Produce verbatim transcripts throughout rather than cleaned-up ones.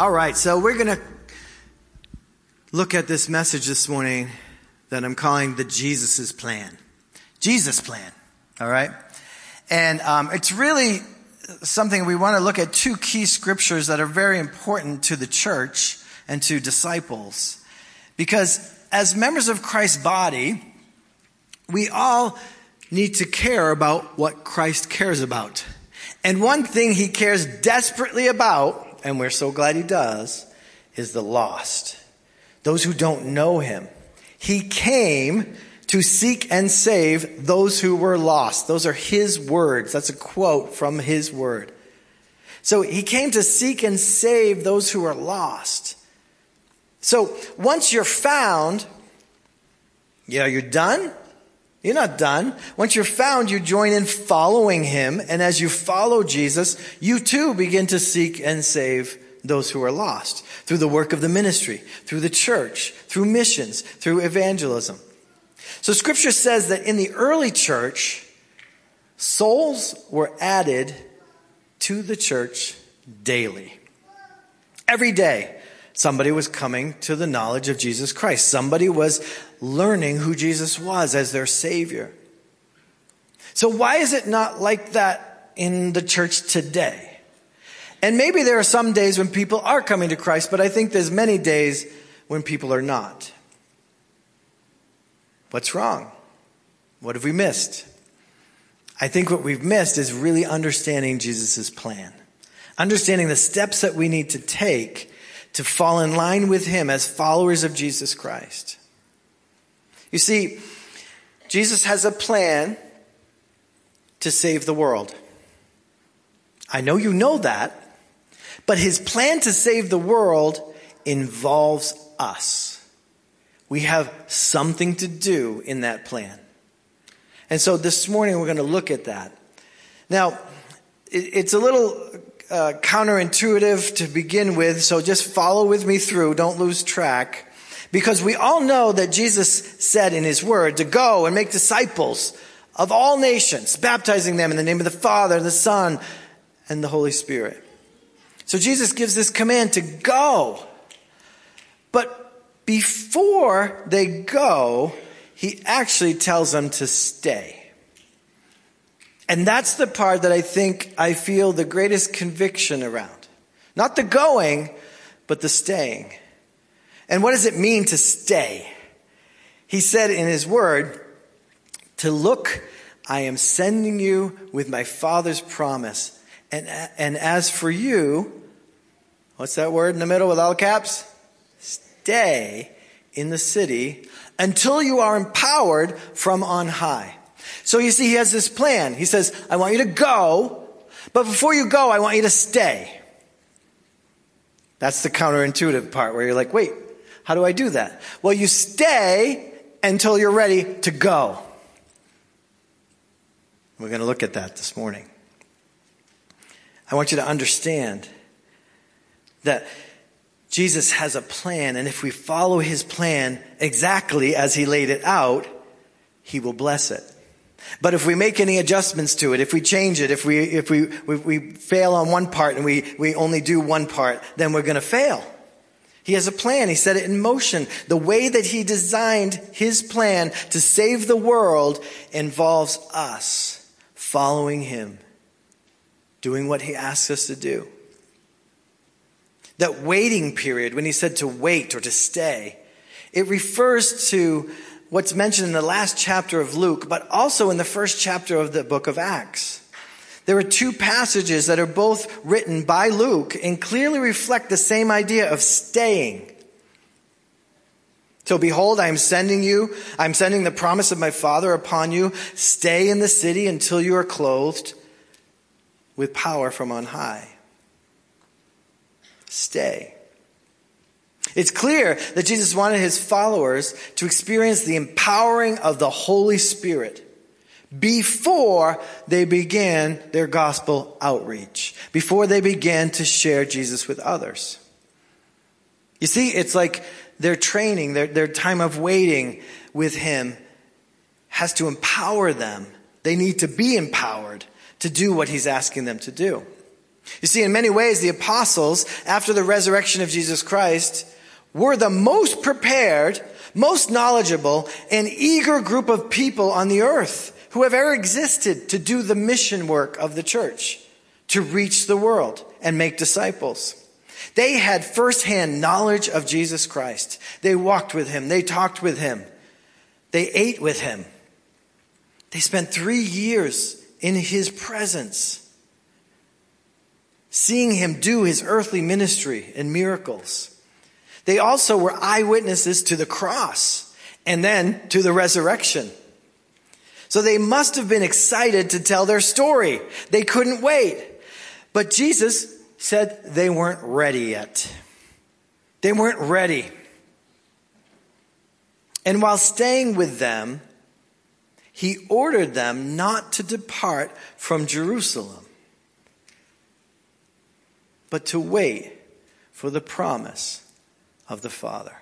All right, so we're going to look at this message this morning that I'm calling the Jesus' plan. Jesus plan, all right? And um, it's really something we want to look at two key scriptures that are very important to the church and to disciples. Because as members of Christ's body, we all need to care about what Christ cares about. And one thing he cares desperately about, and we're so glad he does, is the lost. Those who don't know him. He came to seek and save those who were lost. Those are his words. That's a quote from his word. So he came to seek and save those who are lost. So once you're found, yeah, you're done. You're not done. Once you're found, you join in following him. And as you follow Jesus, you too begin to seek and save those who are lost through the work of the ministry, through the church, through missions, through evangelism. So scripture says that in the early church, souls were added to the church daily. Every day, somebody was coming to the knowledge of Jesus Christ. Somebody was learning who Jesus was as their Savior. So why is it not like that in the church today? And maybe there are some days when people are coming to Christ, but I think there's many days when people are not. What's wrong? What have we missed? I think what we've missed is really understanding Jesus' plan. Understanding the steps that we need to take to fall in line with him as followers of Jesus Christ. You see, Jesus has a plan to save the world. I know you know that, but his plan to save the world involves us. We have something to do in that plan. And so this morning we're going to look at that. Now, it's a little uh, counterintuitive to begin with, so just follow with me through. Don't lose track. Because we all know that Jesus said in his word to go and make disciples of all nations, baptizing them in the name of the Father, the Son, and the Holy Spirit. So Jesus gives this command to go. But before they go, he actually tells them to stay. And that's the part that I think I feel the greatest conviction around. Not the going, but the staying. And what does it mean to stay? He said in his word, to look, I am sending you with my Father's promise. And, and as for you, what's that word in the middle with all caps? Stay in the city until you are empowered from on high. So you see, he has this plan. He says, I want you to go, but before you go, I want you to stay. That's the counterintuitive part where you're like, wait, how do I do that? Well, you stay until you're ready to go. We're going to look at that this morning. I want you to understand that Jesus has a plan, and if we follow his plan exactly as he laid it out, he will bless it. But if we make any adjustments to it, if we change it, if we if we we, we fail on one part and we, we only do one part, then we're going to fail. He has a plan. He set it in motion. The way that he designed his plan to save the world involves us following him, doing what he asks us to do. That waiting period, when he said to wait or to stay, it refers to what's mentioned in the last chapter of Luke, but also in the first chapter of the book of Acts. There are two passages that are both written by Luke and clearly reflect the same idea of staying. So behold, I am sending you, I'm sending the promise of my Father upon you. Stay in the city until you are clothed with power from on high. Stay. It's clear that Jesus wanted his followers to experience the empowering of the Holy Spirit before they began their gospel outreach, before they began to share Jesus with others. You see, it's like their training, their, their time of waiting with him has to empower them. They need to be empowered to do what he's asking them to do. You see, in many ways, the apostles, after the resurrection of Jesus Christ, were the most prepared, most knowledgeable, and eager group of people on the earth who have ever existed to do the mission work of the church, to reach the world and make disciples. They had firsthand knowledge of Jesus Christ. They walked with him. They talked with him. They ate with him. They spent three years in his presence, seeing him do his earthly ministry and miracles. They also were eyewitnesses to the cross and then to the resurrection. So they must have been excited to tell their story. They couldn't wait. But Jesus said they weren't ready yet. They weren't ready. And while staying with them, he ordered them not to depart from Jerusalem, but to wait for the promise of the Father.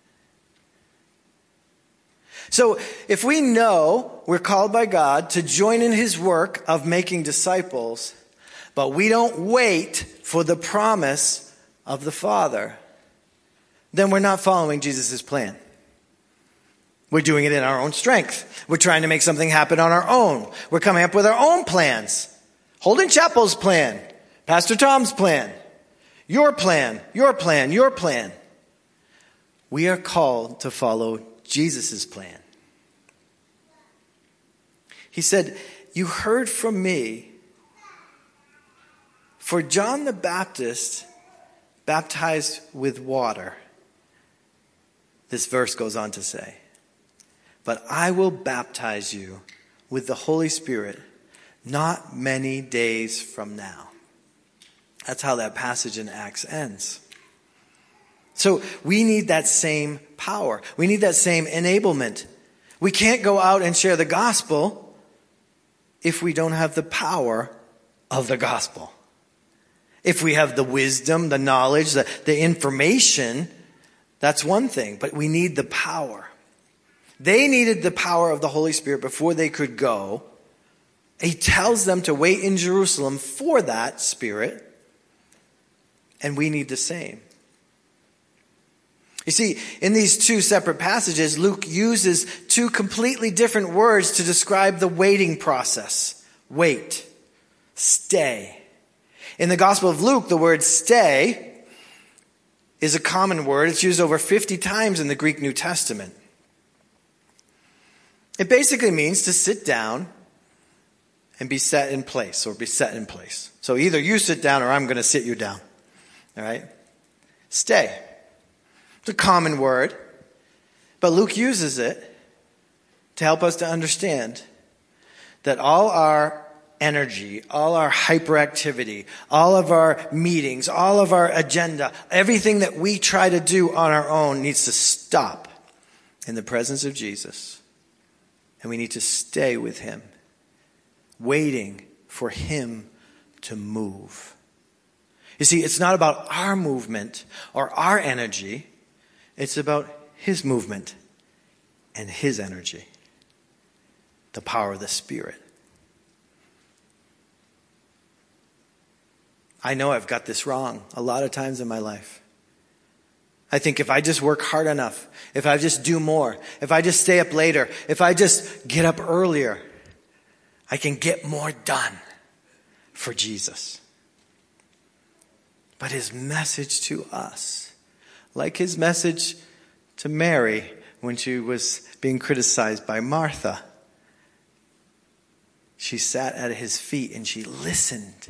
So if we know we're called by God to join in his work of making disciples, but we don't wait for the promise of the Father, then we're not following Jesus' plan. We're doing it in our own strength. We're trying to make something happen on our own. We're coming up with our own plans. Holden Chapel's plan, Pastor Tom's plan, your plan, your plan, your plan. We are called to follow Jesus' plan. He said, you heard from me, for John the Baptist baptized with water. This verse goes on to say, but I will baptize you with the Holy Spirit not many days from now. That's how that passage in Acts ends. So we need that same power. We need that same enablement. We can't go out and share the gospel if we don't have the power of the gospel. If we have the wisdom, the knowledge, the, the information, that's one thing. But we need the power. They needed the power of the Holy Spirit before they could go. He tells them to wait in Jerusalem for that Spirit. And we need the same. You see, in these two separate passages, Luke uses two completely different words to describe the waiting process. Wait. Stay. In the Gospel of Luke, the word stay is a common word. It's used over fifty times in the Greek New Testament. It basically means to sit down and be set in place, or be set in place. So either you sit down or I'm going to sit you down. All right? Stay. It's a common word, but Luke uses it to help us to understand that all our energy, all our hyperactivity, all of our meetings, all of our agenda, everything that we try to do on our own needs to stop in the presence of Jesus. And we need to stay with him, waiting for him to move. You see, it's not about our movement or our energy. It's about his movement and his energy. The power of the Spirit. I know I've got this wrong a lot of times in my life. I think if I just work hard enough, if I just do more, if I just stay up later, if I just get up earlier, I can get more done for Jesus. But his message to us, like his message to Mary when she was being criticized by Martha, she sat at his feet and she listened.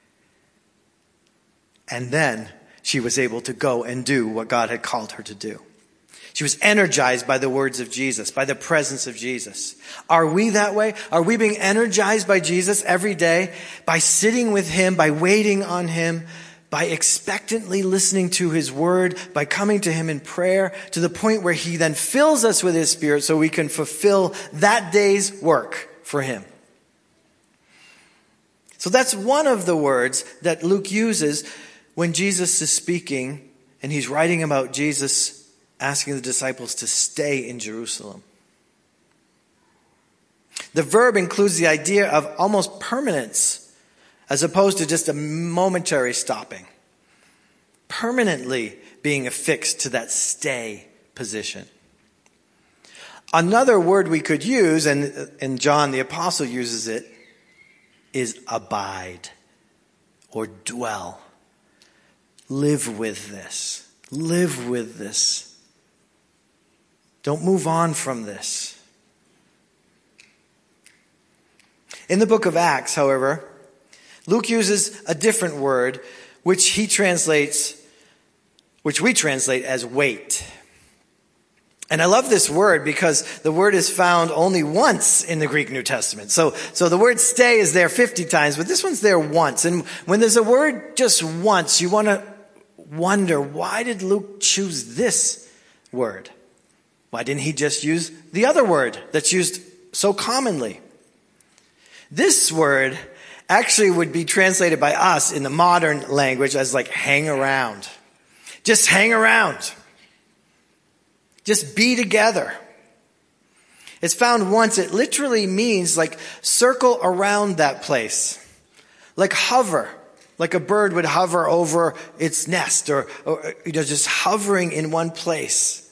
And then she was able to go and do what God had called her to do. She was energized by the words of Jesus, by the presence of Jesus. Are we that way? Are we being energized by Jesus every day? By sitting with him, by waiting on him, by expectantly listening to his word, by coming to him in prayer, to the point where he then fills us with his Spirit so we can fulfill that day's work for him. So that's one of the words that Luke uses when Jesus is speaking, and he's writing about Jesus asking the disciples to stay in Jerusalem. The verb includes the idea of almost permanence, as opposed to just a momentary stopping. Permanently being affixed to that stay position. Another word we could use, and, and John the Apostle uses it, is abide or dwell. Live with this. Live with this. Don't move on from this. In the book of Acts, however, Luke uses a different word, which he translates, which we translate as wait. And I love this word because the word is found only once in the Greek New Testament. So, so the word stay is there fifty times, but this one's there once. And when there's a word just once, you want to wonder, why did Luke choose this word? Why didn't he just use the other word that's used so commonly? This word actually would be translated by us in the modern language as like hang around. Just hang around. Just be together. It's found once. It literally means like circle around that place. Like hover. Like a bird would hover over its nest or, or you know, just hovering in one place.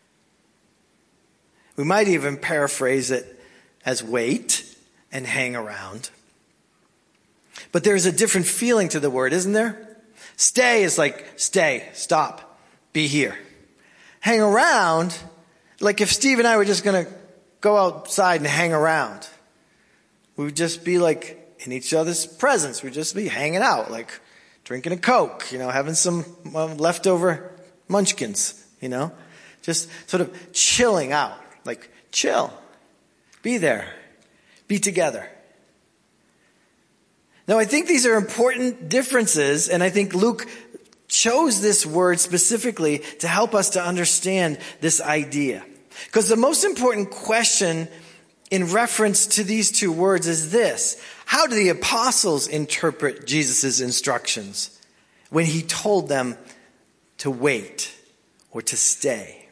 We might even paraphrase it as wait and hang around. But there's a different feeling to the word, isn't there? Stay is like stay, stop, be here. Hang around, like if Steve and I were just going to go outside and hang around, we would just be like in each other's presence. We'd just be hanging out, like drinking a Coke, you know, having some well, leftover munchkins, you know, just sort of chilling out, like chill, be there, be together. Now, I think these are important differences, and I think Luke chose this word specifically to help us to understand this idea. Because the most important question in reference to these two words is this: how do the apostles interpret Jesus' instructions when he told them to wait or to stay?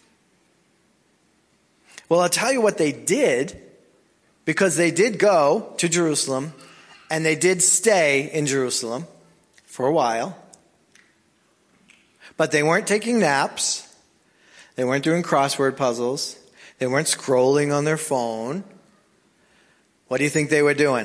Well, I'll tell you what they did, because they did go to Jerusalem and they did stay in Jerusalem for a while. But they weren't taking naps. They weren't doing crossword puzzles. They weren't scrolling on their phone. What do you think they were doing?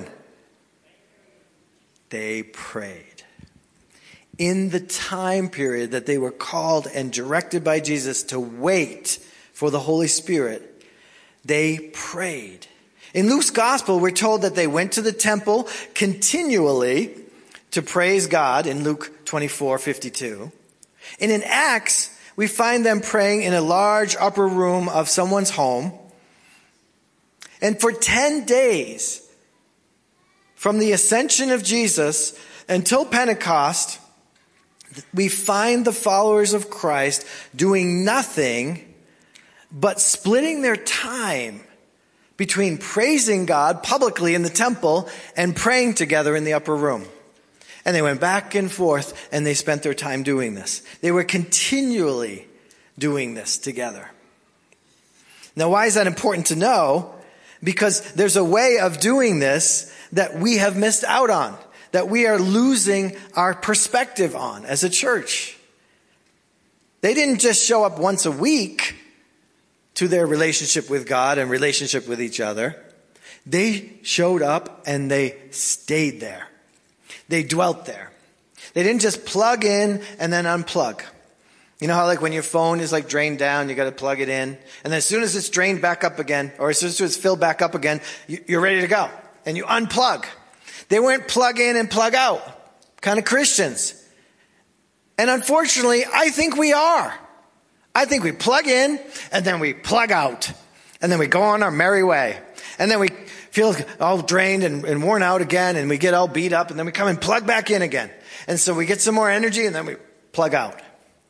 They prayed. In the time period that they were called and directed by Jesus to wait for the Holy Spirit, they prayed. In Luke's gospel, we're told that they went to the temple continually to praise God in Luke twenty-four fifty-two. And in Acts, we find them praying in a large upper room of someone's home. And for ten days, from the ascension of Jesus until Pentecost, we find the followers of Christ doing nothing but splitting their time between praising God publicly in the temple and praying together in the upper room. And they went back and forth, and they spent their time doing this. They were continually doing this together. Now, why is that important to know? Because there's a way of doing this that we have missed out on, that we are losing our perspective on as a church. They didn't just show up once a week to their relationship with God and relationship with each other. They showed up and they stayed there. They dwelt there. They didn't just plug in and then unplug. You know how like when your phone is like drained down, you got to plug it in. And then as soon as it's drained back up again, or as soon as it's filled back up again, you're ready to go. And you unplug. They weren't plug in and plug out kind of Christians. And unfortunately, I think we are. I think we plug in and then we plug out. And then we go on our merry way. And then we feel all drained and, and worn out again, and we get all beat up, and then we come and plug back in again. And so we get some more energy, and then we plug out.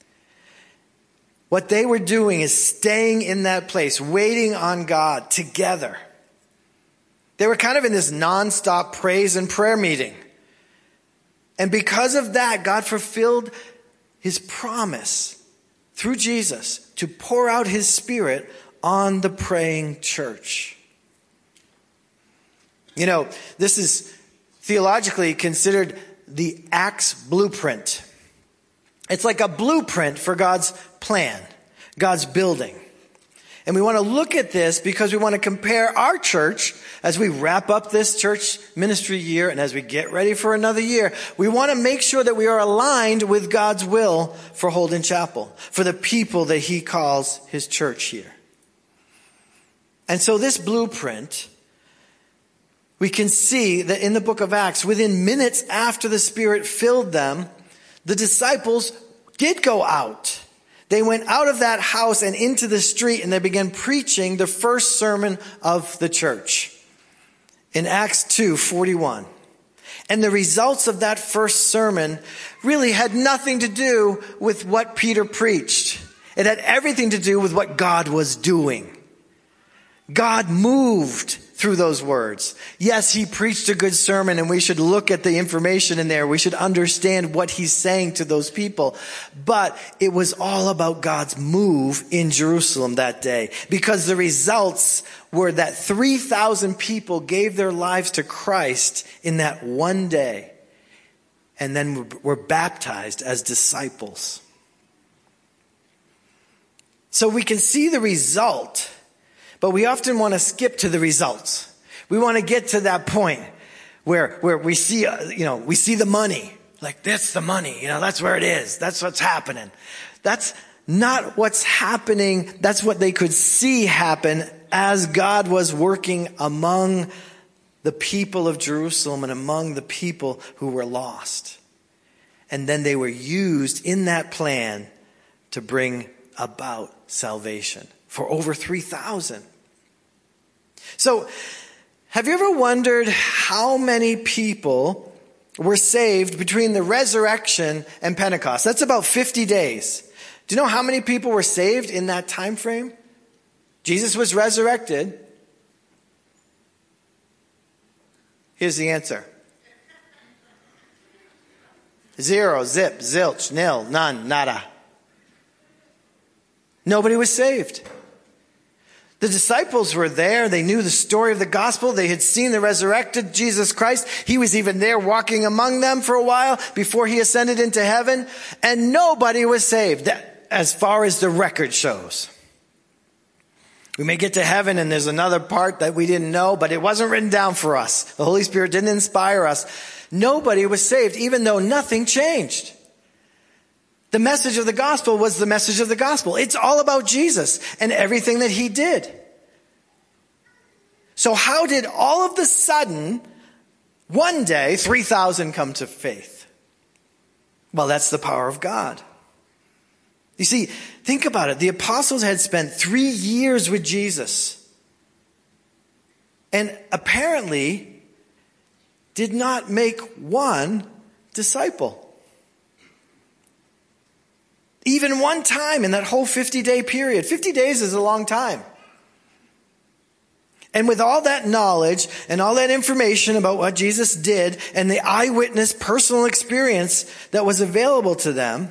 What they were doing is staying in that place, waiting on God together. They were kind of in this nonstop praise and prayer meeting. And because of that, God fulfilled his promise through Jesus to pour out his Spirit on the praying church. You know, this is theologically considered the Acts blueprint. It's like a blueprint for God's plan, God's building. And we want to look at this because we want to compare our church as we wrap up this church ministry year and as we get ready for another year. We want to make sure that we are aligned with God's will for Holden Chapel, for the people that he calls his church here. And so this blueprint, we can see that in the book of Acts, within minutes after the Spirit filled them, the disciples did go out. They went out of that house and into the street, and they began preaching the first sermon of the church in Acts two forty-one. And the results of that first sermon really had nothing to do with what Peter preached. It had everything to do with what God was doing. God moved through those words. Yes, he preached a good sermon, and we should look at the information in there. We should understand what he's saying to those people. But it was all about God's move in Jerusalem that day, because the results were that three thousand people gave their lives to Christ in that one day, and then were baptized as disciples. So we can see the result, but we often want to skip to the results. We want to get to that point where, where we see, uh, you know, we see the money. Like, that's the money. You know, that's where it is. That's what's happening. That's not what's happening. That's what they could see happen as God was working among the people of Jerusalem and among the people who were lost. And then they were used in that plan to bring about salvation for over three thousand. So, have you ever wondered how many people were saved between the resurrection and Pentecost? That's about fifty days. Do you know how many people were saved in that time frame? Jesus was resurrected. Here's the answer. Zero, zip, zilch, nil, none, nada. Nobody was saved. The disciples were there. They knew the story of the gospel. They had seen the resurrected Jesus Christ. He was even there walking among them for a while before he ascended into heaven. And nobody was saved, as far as the record shows. We may get to heaven and there's another part that we didn't know, but it wasn't written down for us. The Holy Spirit didn't inspire us. Nobody was saved, even though nothing changed. The message of the gospel was the message of the gospel. It's all about Jesus and everything that he did. So how did all of the sudden, one day, three thousand come to faith? Well, that's the power of God. You see, think about it. The apostles had spent three years with Jesus and apparently did not make one disciple. Even one time in that whole fifty-day period. fifty days is a long time. And with all that knowledge and all that information about what Jesus did and the eyewitness personal experience that was available to them,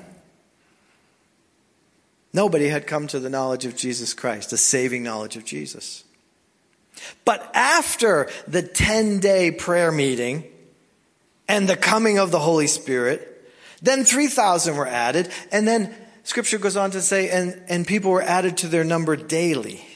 nobody had come to the knowledge of Jesus Christ, the saving knowledge of Jesus. But after the ten-day prayer meeting and the coming of the Holy Spirit, then three thousand were added, and then Scripture goes on to say, and, and people were added to their number daily.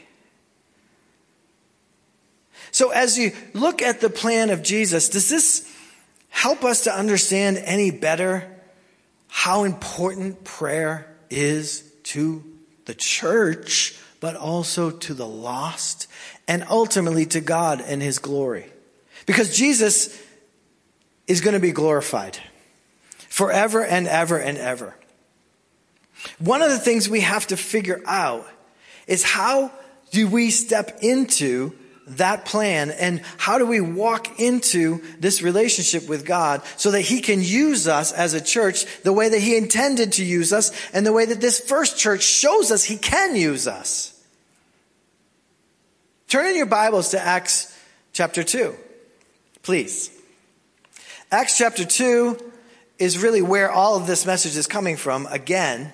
So as you look at the plan of Jesus, does this help us to understand any better how important prayer is to the church, but also to the lost, and ultimately to God and his glory? Because Jesus is going to be glorified forever and ever and ever. One of the things we have to figure out is how do we step into that plan, and how do we walk into this relationship with God so that he can use us as a church the way that he intended to use us and the way that this first church shows us he can use us. Turn in your Bibles to Acts chapter two, please. Acts chapter two is really where all of this message is coming from again.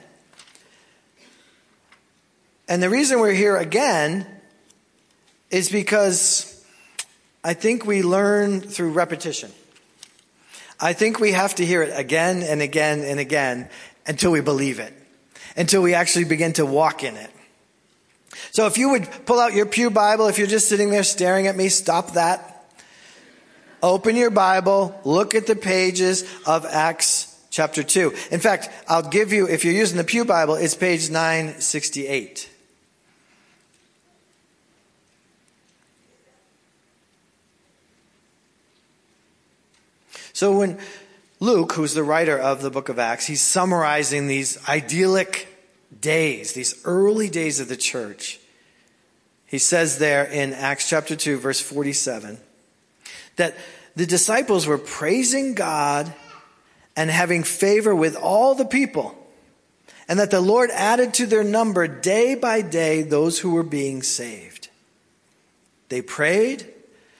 And the reason we're here again is because I think we learn through repetition. I think we have to hear it again and again and again until we believe it, until we actually begin to walk in it. So if you would pull out your pew Bible, if you're just sitting there staring at me, stop that. Open your Bible, look at the pages of Acts chapter two. In fact, I'll give you, if you're using the pew Bible, it's page nine sixty-eight. So when Luke, who's the writer of the book of Acts, he's summarizing these idyllic days, these early days of the church. He says there in Acts chapter two, verse forty-seven, that the disciples were praising God and having favor with all the people, and that the Lord added to their number day by day those who were being saved. They prayed,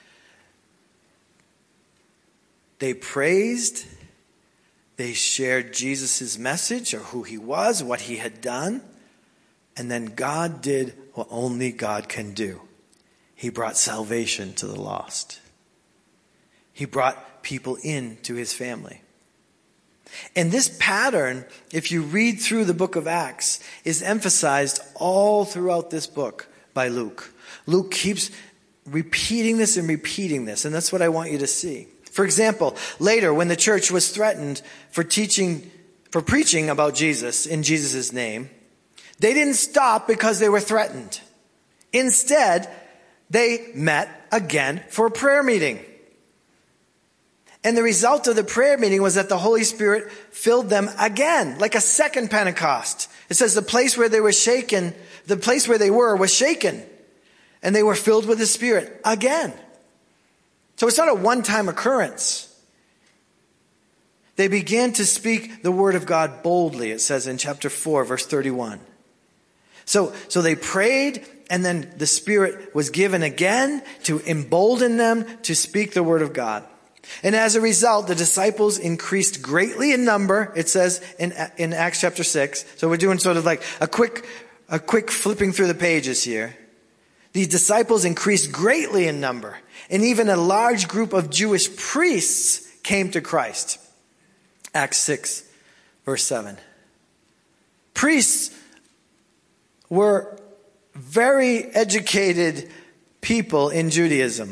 they praised, they shared Jesus' message or who he was, what he had done, and then God did what only God can do. He brought salvation to the lost. He brought people into his family. And this pattern, if you read through the book of Acts, is emphasized all throughout this book by Luke. Luke keeps repeating this and repeating this, and that's what I want you to see. For example, later when the church was threatened for teaching, for preaching about Jesus in Jesus' name, they didn't stop because they were threatened. Instead, they met again for a prayer meeting. And the result of the prayer meeting was that the Holy Spirit filled them again, like a second Pentecost. It says the place where they were shaken, the place where they were was shaken. And they were filled with the Spirit again. So it's not a one-time occurrence. They began to speak the word of God boldly, it says in chapter four, verse thirty-one. So, so they prayed, and then the Spirit was given again to embolden them to speak the word of God. And as a result, the disciples increased greatly in number, it says in, in Acts chapter six. So we're doing sort of like a quick, a quick flipping through the pages here. These disciples increased greatly in number, and even a large group of Jewish priests came to Christ. Acts six, verse seven. Priests were very educated people in Judaism.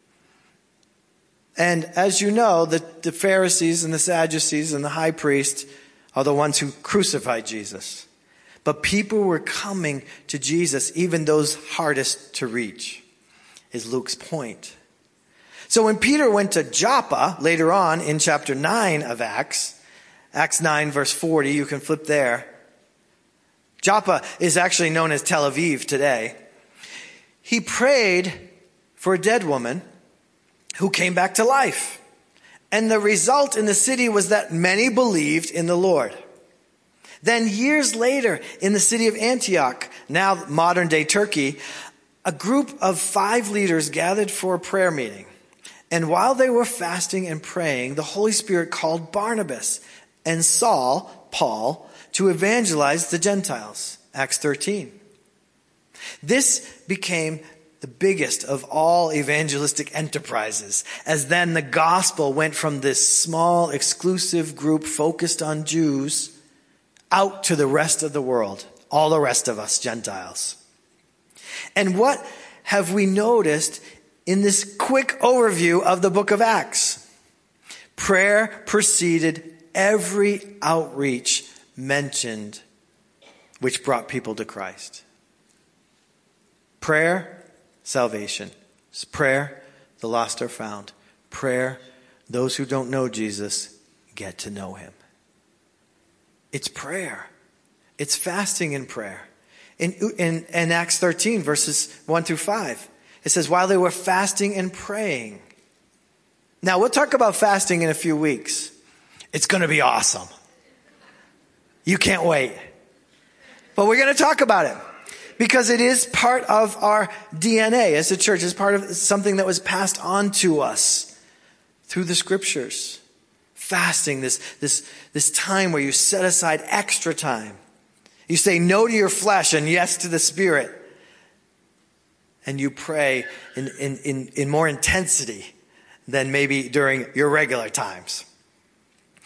And as you know, the, the Pharisees and the Sadducees and the high priest are the ones who crucified Jesus. But people were coming to Jesus, even those hardest to reach, is Luke's point. So when Peter went to Joppa, later on in chapter nine of Acts, Acts nine verse forty, you can flip there. Joppa is actually known as Tel Aviv today. He prayed for a dead woman who came back to life. And the result in the city was that many believed in the Lord. Then years later, in the city of Antioch, now modern day Turkey, a group of five leaders gathered for a prayer meeting. And while they were fasting and praying, the Holy Spirit called Barnabas and Saul, Paul, to evangelize the Gentiles. Acts thirteen. This became the biggest of all evangelistic enterprises, as then the gospel went from this small, exclusive group focused on Jews out to the rest of the world, all the rest of us Gentiles. And what have we noticed in this quick overview of the book of Acts? Prayer preceded every outreach mentioned which brought people to Christ. Prayer, salvation. Prayer, the lost are found. Prayer, those who don't know Jesus get to know him. It's prayer. It's fasting and prayer. In, in, in Acts thirteen, verses one through five, it says, while they were fasting and praying. Now, we'll talk about fasting in a few weeks. It's going to be awesome. You can't wait. But we're going to talk about it because it is part of our D N A as a church. It's part of something that was passed on to us through the scriptures. Fasting, this, this, this time where you set aside extra time. You say no to your flesh and yes to the Spirit. And you pray in, in, in, in more intensity than maybe during your regular times.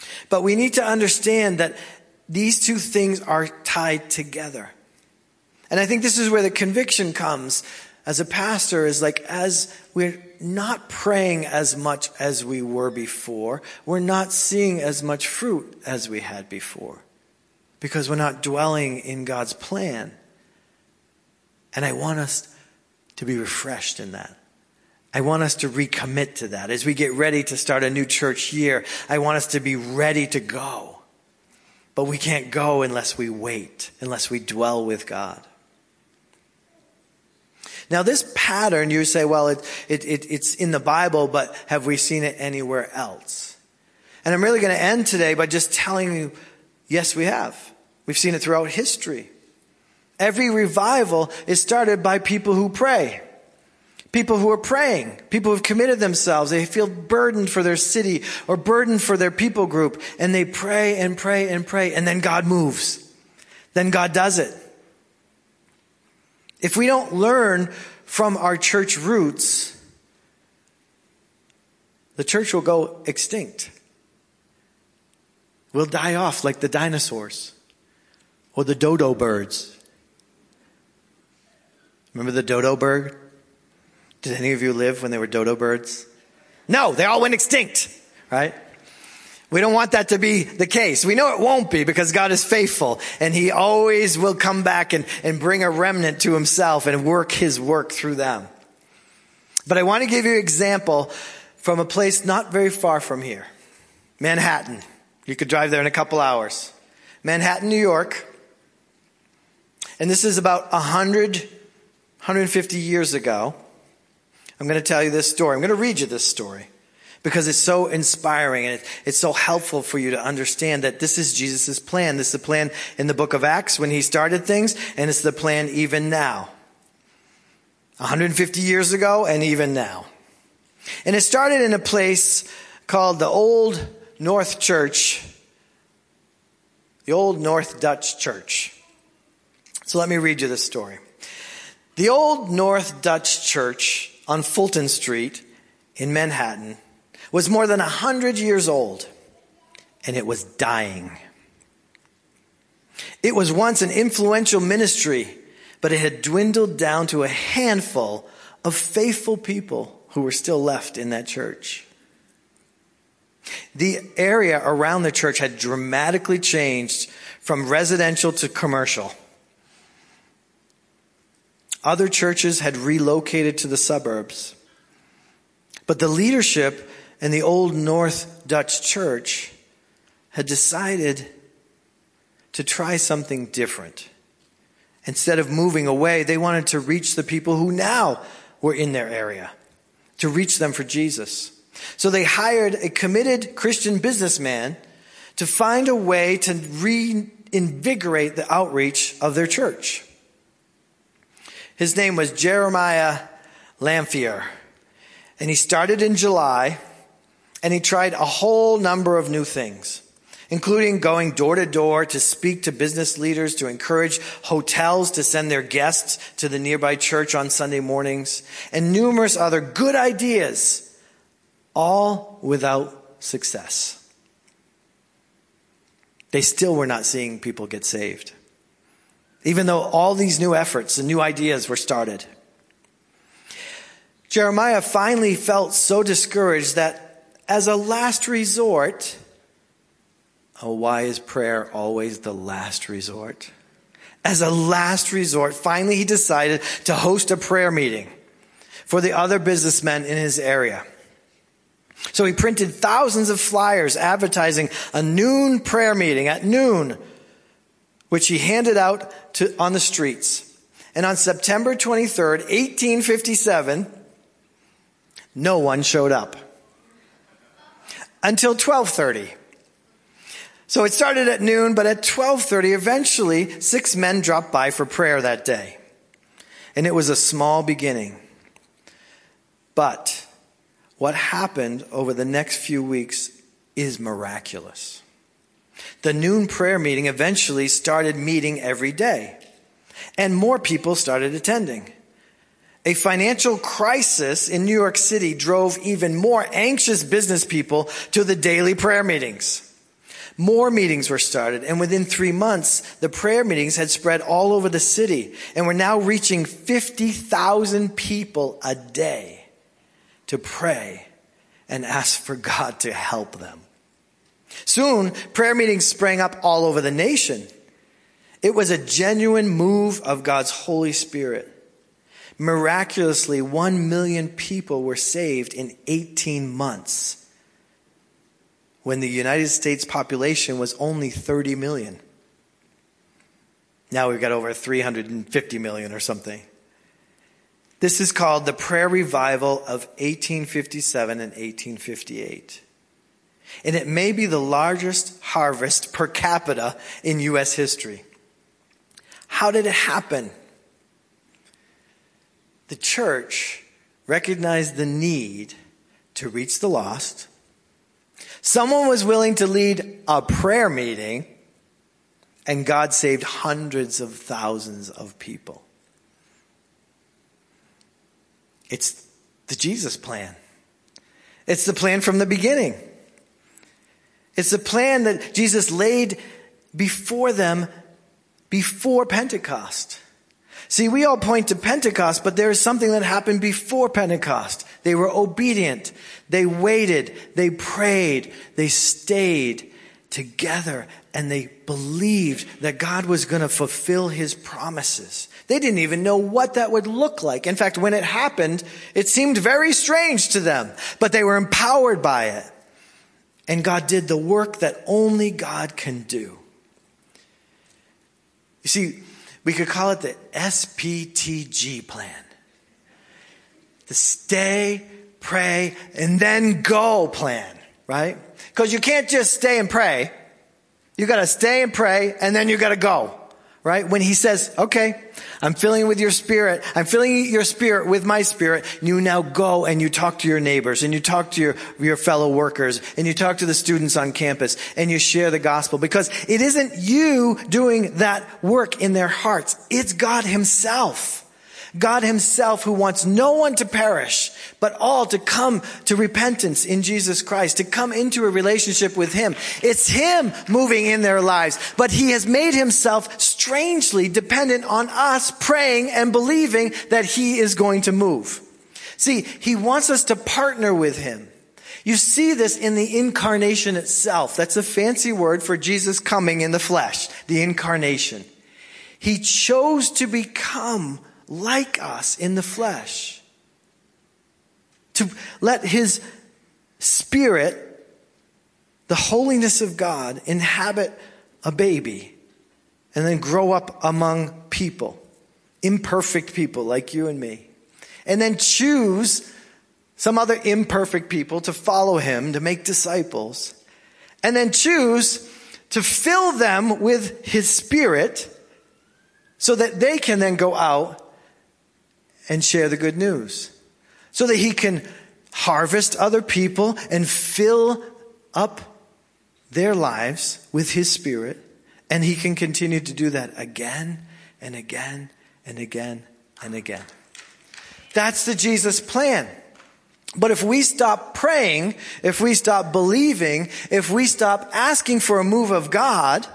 But we need to understand that these two things are tied together. And I think this is where the conviction comes as a pastor, is like, as we're not praying as much as we were before, we're not seeing as much fruit as we had before, because we're not dwelling in God's plan. And I want us to be refreshed in that. I want us to recommit to that. As we get ready to start a new church year, I want us to be ready to go. But we can't go unless we wait, unless we dwell with God. Now this pattern, you say, well, it, it, it, it's in the Bible, but have we seen it anywhere else? And I'm really going to end today by just telling you, yes, we have. We've seen it throughout history. Every revival is started by people who pray. People who are praying. People who have committed themselves. They feel burdened for their city or burdened for their people group. And they pray and pray and pray. And then God moves. Then God does it. If we don't learn from our church roots, the church will go extinct. We'll die off like the dinosaurs or the dodo birds. Remember the dodo bird? Did any of you live when they were dodo birds? No, they all went extinct, right? We don't want that to be the case. We know it won't be, because God is faithful and he always will come back and, and bring a remnant to himself and work his work through them. But I want to give you an example from a place not very far from here. Manhattan. You could drive there in a couple hours. Manhattan, New York. And this is about one hundred, one hundred fifty years ago. I'm going to tell you this story. I'm going to read you this story because it's so inspiring and it's so helpful for you to understand that this is Jesus' plan. This is the plan in the book of Acts when he started things, and it's the plan even now. one hundred fifty years ago and even now. And it started in a place called the Old North Church, the Old North Dutch Church. So let me read you this story. The Old North Dutch Church on Fulton Street in Manhattan was more than a hundred years old, and it was dying. It was once an influential ministry, but it had dwindled down to a handful of faithful people who were still left in that church. The area around the church had dramatically changed from residential to commercial. Other churches had relocated to the suburbs. But the leadership in the Old North Dutch Church had decided to try something different. Instead of moving away, they wanted to reach the people who now were in their area, to reach them for Jesus. So they hired a committed Christian businessman to find a way to reinvigorate the outreach of their church. His name was Jeremiah Lanphier, and he started in July, and he tried a whole number of new things, including going door to door to speak to business leaders, to encourage hotels to send their guests to the nearby church on Sunday mornings, and numerous other good ideas, all without success. They still were not seeing people get saved, even though all these new efforts and new ideas were started. Jeremiah finally felt so discouraged that as a last resort, oh, why is prayer always the last resort? As a last resort, finally he decided to host a prayer meeting for the other businessmen in his area. So he printed thousands of flyers advertising a noon prayer meeting at noon, which he handed out to, on the streets. And on September twenty-third, eighteen fifty-seven, no one showed up until twelve thirty. So it started at noon, but at twelve thirty, eventually six men dropped by for prayer that day. And it was a small beginning. But what happened over the next few weeks is miraculous. The noon prayer meeting eventually started meeting every day, and more people started attending. A financial crisis in New York City drove even more anxious business people to the daily prayer meetings. More meetings were started, and within three months, the prayer meetings had spread all over the city and were now reaching fifty thousand people a day to pray and ask for God to help them. Soon, prayer meetings sprang up all over the nation. It was a genuine move of God's Holy Spirit. Miraculously, one million people were saved in eighteen months. When the United States population was only thirty million. Now we've got over three hundred fifty million or something. This is called the prayer revival of eighteen fifty-seven and eighteen fifty-eight. And it may be the largest harvest per capita in U S history. How did it happen? The church recognized the need to reach the lost. Someone was willing to lead a prayer meeting, and God saved hundreds of thousands of people. It's the Jesus plan. It's the plan from the beginning. It's the plan that Jesus laid before them before Pentecost. See, we all point to Pentecost, but there is something that happened before Pentecost. They were obedient. They waited. They prayed. They stayed together, and they believed that God was going to fulfill his promises. They didn't even know what that would look like. In fact, when it happened, it seemed very strange to them, but they were empowered by it. And God did the work that only God can do. You see, we could call it the S P T G plan. The stay, pray, and then go plan, right? Because you can't just stay and pray. You got to stay and pray, and then you got to go, right? When he says, okay, I'm filling you with your spirit. I'm filling your spirit with my spirit. You now go and you talk to your neighbors, and you talk to your, your fellow workers, and you talk to the students on campus, and you share the gospel. Because it isn't you doing that work in their hearts. It's God himself. God himself, who wants no one to perish, but all to come to repentance in Jesus Christ, to come into a relationship with him. It's him moving in their lives, but he has made himself strangely dependent on us praying and believing that he is going to move. See, he wants us to partner with him. You see this in the incarnation itself. That's a fancy word for Jesus coming in the flesh, the incarnation. He chose to become like us in the flesh, to let his spirit, the holiness of God, inhabit a baby and then grow up among people, imperfect people like you and me, and then choose some other imperfect people to follow him, to make disciples, and then choose to fill them with his spirit so that they can then go out and share the good news, so that he can harvest other people and fill up their lives with his spirit. And he can continue to do that again and again and again and again. That's the Jesus plan. But if we stop praying, if we stop believing, if we stop asking for a move of God,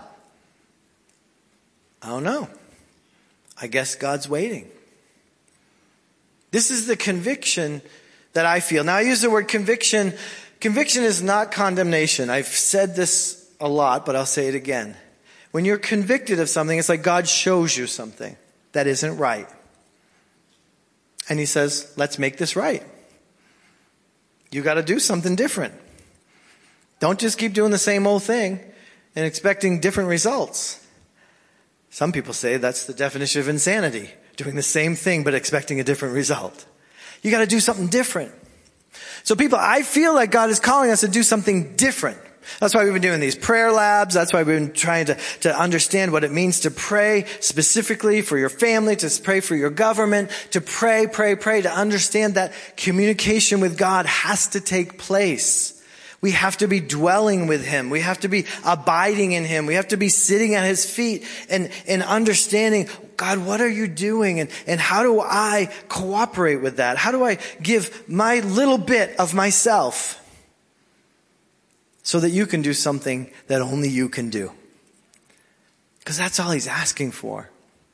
I don't know. I guess God's waiting. This is the conviction that I feel. Now, I use the word conviction. Conviction is not condemnation. I've said this a lot, but I'll say it again. When you're convicted of something, it's like God shows you something that isn't right. And he says, let's make this right. You got to do something different. Don't just keep doing the same old thing and expecting different results. Some people say that's the definition of insanity. Doing the same thing but expecting a different result. You got to do something different. So people, I feel like God is calling us to do something different. That's why we've been doing these prayer labs. That's why we've been trying to, to understand what it means to pray specifically for your family, to pray for your government, to pray, pray, pray, to understand that communication with God has to take place. We have to be dwelling with him. We have to be abiding in him. We have to be sitting at his feet and, and understanding, God, what are you doing? And, and how do I cooperate with that? How do I give my little bit of myself so that you can do something that only you can do. Because that's all he's asking for.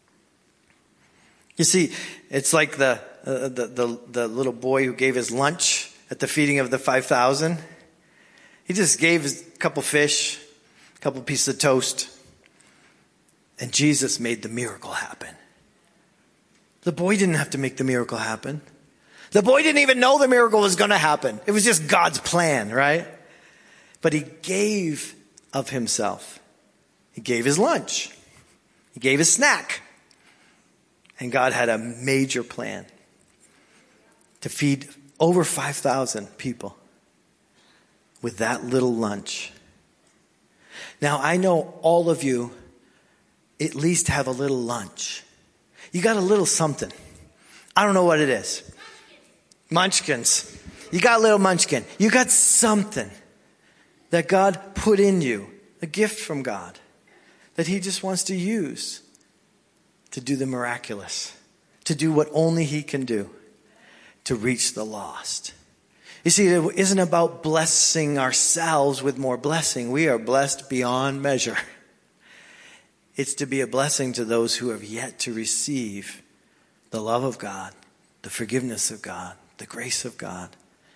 You see, it's like the, uh, the, the, the little boy who gave his lunch at the feeding of the five thousand. He just gave a couple fish, a couple pieces of toast, and Jesus made the miracle happen. The boy didn't have to make the miracle happen. The boy didn't even know the miracle was going to happen. It was just God's plan, right? But he gave of himself. He gave his lunch. He gave his snack. And God had a major plan to feed over five thousand people with that little lunch. Now, I know all of you at least have a little lunch. You got a little something. I don't know what it is. Munchkins. You got a little munchkin. You got something that God put in you, a gift from God, that he just wants to use to do the miraculous, to do what only he can do, to reach the lost. You see, it isn't about blessing ourselves with more blessing. We are blessed beyond measure. It's to be a blessing to those who have yet to receive the love of God, the forgiveness of God, the grace of God.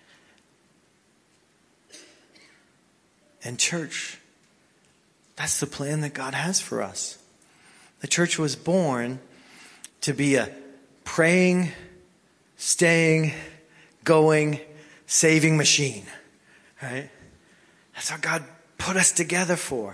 And church, that's the plan that God has for us. The church was born to be a praying, staying, going, saving machine. Right? That's what God put us together for.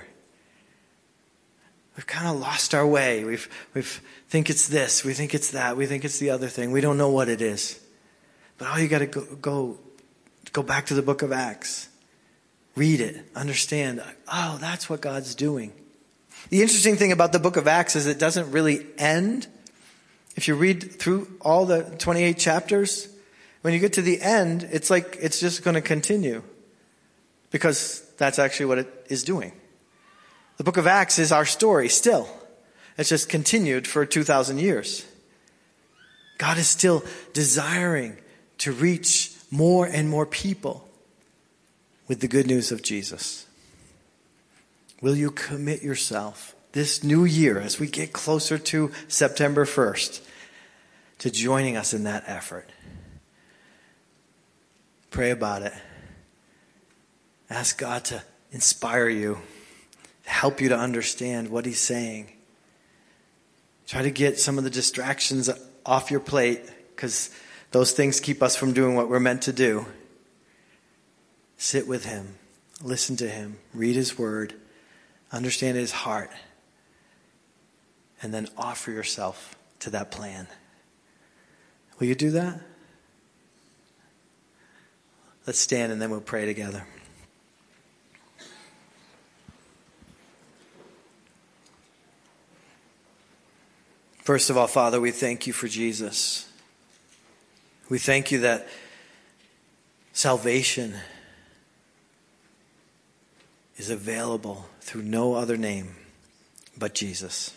We've kind of lost our way. We've, we've think it's this. We think it's that. We think it's the other thing. We don't know what it is. But all you got to go, go, go back to the book of Acts. Read it. Understand. Oh, that's what God's doing. The interesting thing about the book of Acts is it doesn't really end. If you read through all the twenty-eight chapters, when you get to the end, it's like it's just going to continue. Because that's actually what it is doing. The book of Acts is our story still. It's just continued for two thousand years. God is still desiring to reach more and more people with the good news of Jesus. Will you commit yourself this new year as we get closer to September first to joining us in that effort? Pray about it. Ask God to inspire you, help you to understand what he's saying. Try to get some of the distractions off your plate, because those things keep us from doing what we're meant to do. Sit with him. Listen to him. Read his word. Understand his heart. And then offer yourself to that plan. Will you do that? Let's stand and then we'll pray together. First of all, Father, we thank you for Jesus. We thank you that salvation is available through no other name but Jesus.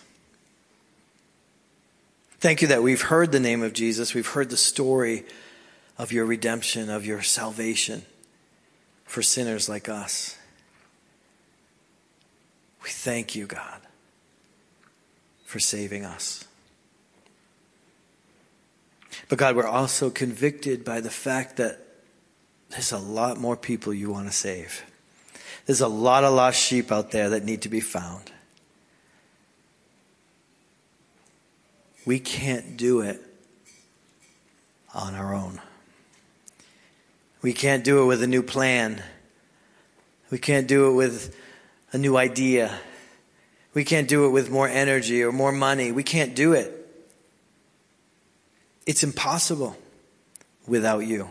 Thank you that we've heard the name of Jesus. We've heard the story of your redemption, of your salvation for sinners like us. We thank you, God, for saving us. But God, we're also convicted by the fact that there's a lot more people you want to save. There's a lot of lost sheep out there that need to be found. We can't do it on our own. We can't do it with a new plan. We can't do it with a new idea. We can't do it with more energy or more money. We can't do it. It's impossible without you.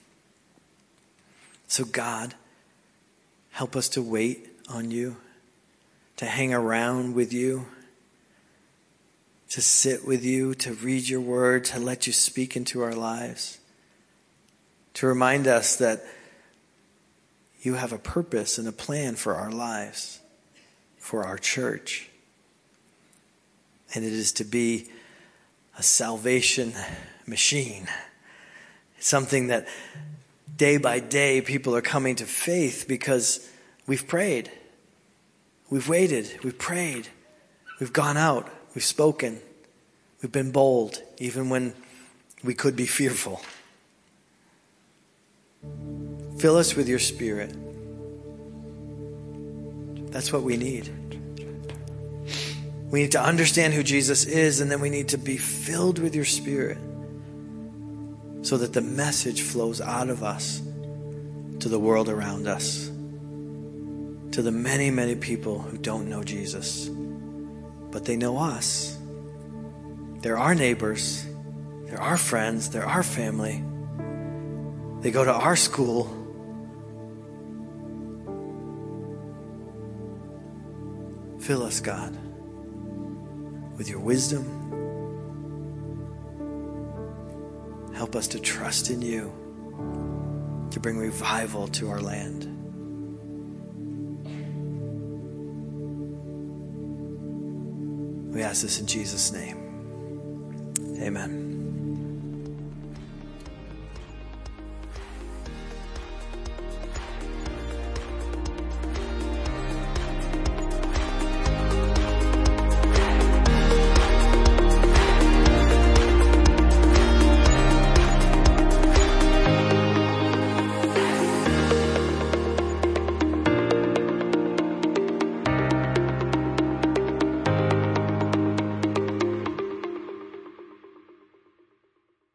So God, help us to wait on you, to hang around with you, to sit with you, to read your word, to let you speak into our lives, to remind us that you have a purpose and a plan for our lives, for our church. And it is to be a salvation machine. It's something that day by day people are coming to faith because We've prayed. We've waited. We've prayed. We've gone out. We've spoken. We've been bold, even when we could be fearful. Fill us with your Spirit. That's what we need. We need to understand who Jesus is, and then we need to be filled with your Spirit so that the message flows out of us to the world around us, to the many, many people who don't know Jesus, but they know us. They're our neighbors. They're our friends. They're our family. They go to our school. Fill us, God, with your wisdom. Help us to trust in you to bring revival to our land. We ask this in Jesus' name. Amen.